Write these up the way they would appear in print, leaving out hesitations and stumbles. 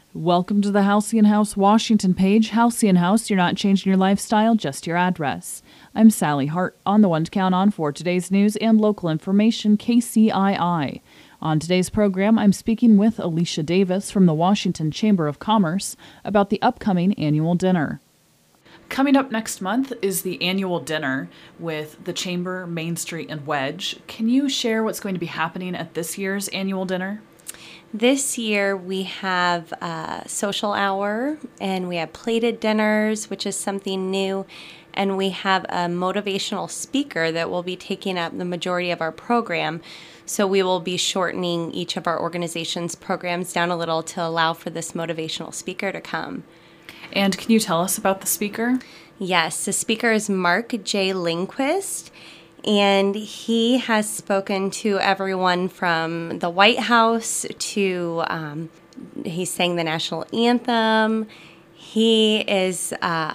Welcome to the Halcyon House Washington page. Halcyon House, you're not changing your lifestyle, just your address. I'm Sally Hart, on the one to count on for today's news and local information, KCII. On today's program, I'm speaking with Alicia Davis from the Washington Chamber of Commerce about the upcoming annual dinner. Coming up next month is the annual dinner with the Chamber, Main Street, and Wedge. Can you share what's going to be happening at this year's annual dinner? This year we have a social hour and we have plated dinners, which is something new, and we have a motivational speaker that will be taking up the majority of our program. So we will be shortening each of our organization's programs down a little to allow for this motivational speaker to come. And can you tell us about the speaker? Yes, the speaker is Mark J. Lindquist. And he has spoken to everyone from the White House to, he sang the national anthem. He is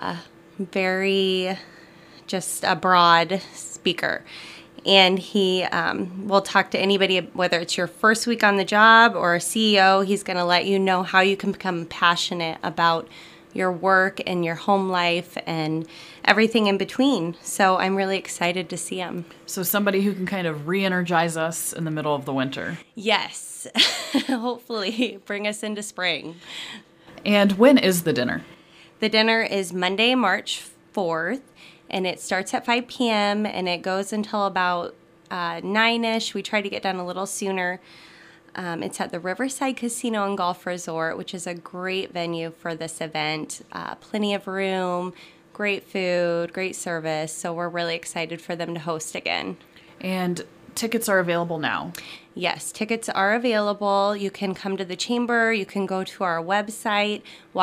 very just a broad speaker. And he will talk to anybody, whether it's your first week on the job or a CEO. He's going to let you know how you can become passionate about your work and your home life and everything in between. So I'm really excited to see him. So somebody who can kind of re-energize us in the middle of the winter. Yes. Hopefully bring us into spring. And when is the dinner? The dinner is Monday, March 4th, and it starts at 5 p.m. and it goes until about 9-ish. We try to get done a little sooner. It's at the Riverside Casino and Golf Resort, which is a great venue for this event. Plenty of room, great food, great service. So we're really excited for them to host again. And tickets are available now? Yes, tickets are available. You can come to the chamber. You can go to our website,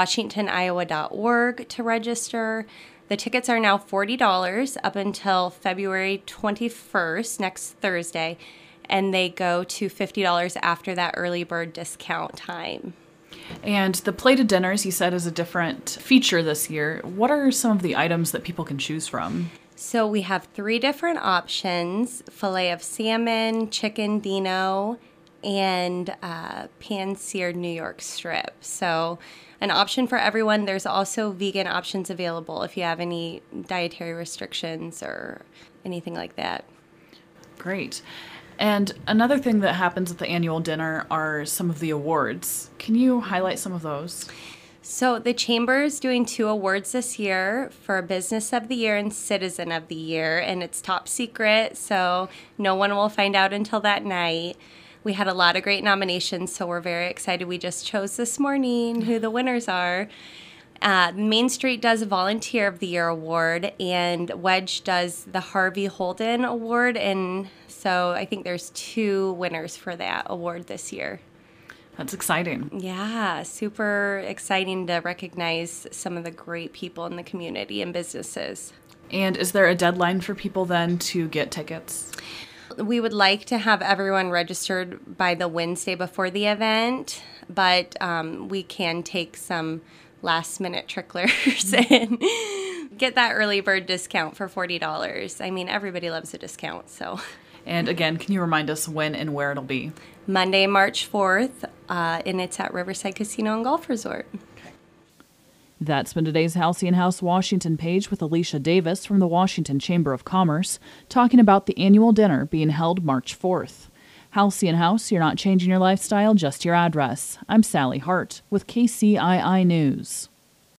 washingtoniowa.org, to register. The tickets are now $40 up until February 21st, next Thursday. And they go to $50 after that early bird discount time. And the plated dinners, you said, is a different feature this year. What are some of the items that people can choose from? So we have 3 different options: filet of salmon, chicken dino, and pan-seared New York strip. So an option for everyone. There's also vegan options available if you have any dietary restrictions or anything like that. Great. And another thing that happens at the annual dinner are some of the awards. Can you highlight some of those? So the Chamber is doing 2 awards this year for Business of the Year and Citizen of the Year, and it's top secret, so no one will find out until that night. We had a lot of great nominations, so we're very excited. We just chose this morning who the winners are. Main Street does a Volunteer of the Year award, and Wedge does the Harvey Holden award, and so I think there's 2 winners for that award this year. That's exciting. Yeah, super exciting to recognize some of the great people in the community and businesses. And is there a deadline for people then to get tickets? We would like to have everyone registered by the Wednesday before the event, but we can take some last-minute tricklers and get that early bird discount for $40. I mean, everybody loves a discount, so. And again, can you remind us when and where it'll be? Monday, March 4th, and it's at Riverside Casino and Golf Resort. That's been today's Halcyon House Washington page with Alicia Davis from the Washington Chamber of Commerce, talking about the annual dinner being held March 4th. Halcyon House, you're not changing your lifestyle, just your address. I'm Sally Hart with KCII News.